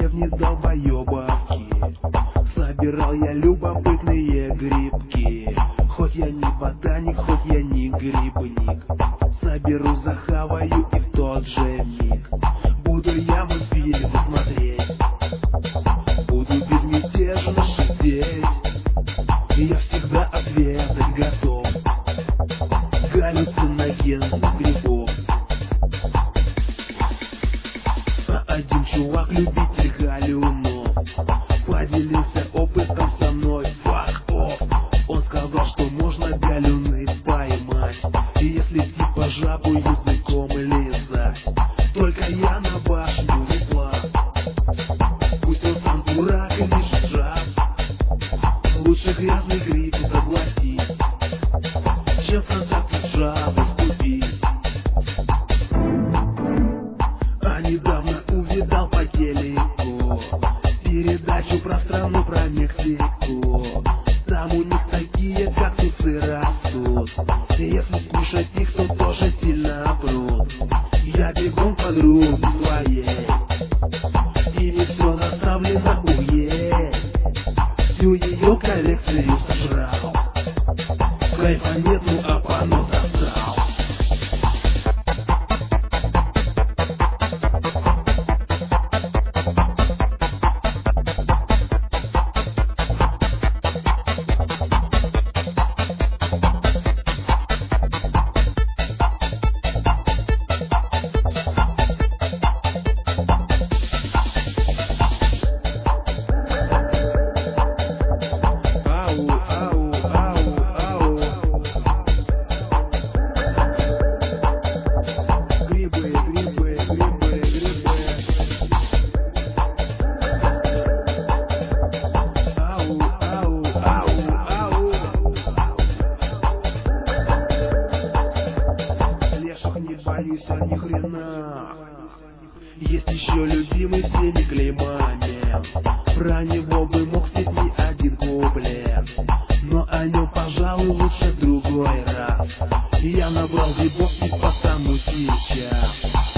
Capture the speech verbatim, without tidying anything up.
деревни долбоебовки. Собирал я любопытные грибки. Хоть я не ботаник, хоть я не грибник, соберу, захаваю и в тот же миг буду я мультфильмы смотреть, буду безмятежно шутить. Я всегда ответить готов галлюциногенных грибов. А один чувак, любитель галюнов, поделился опытом со мной. Fuck off. Он сказал, что можно галюны поймать, и если типа жабу языком лизать. Только я на башню не плав, пусть он сам дурак и лишь жаб. Лучше грязный гриб заглотить, чем в контакт с жабой вступить. А недавно увидал по телеку передачу про страну, про Мексику. Там у них такие кактусы растут, если скушать их, то тоже сильно прут. Я бегом к подруге своей, и не все наставлено уесть. Всю ее коллекцию сожрал, кайфа нету, а пано достал. Не боюсь, а ни хрена. Есть еще любимый всеми клеймами, про него бы мог спеть не один куплет, но о нем, пожалуй, лучше в другой раз. Я набрал грибов и потому сейчас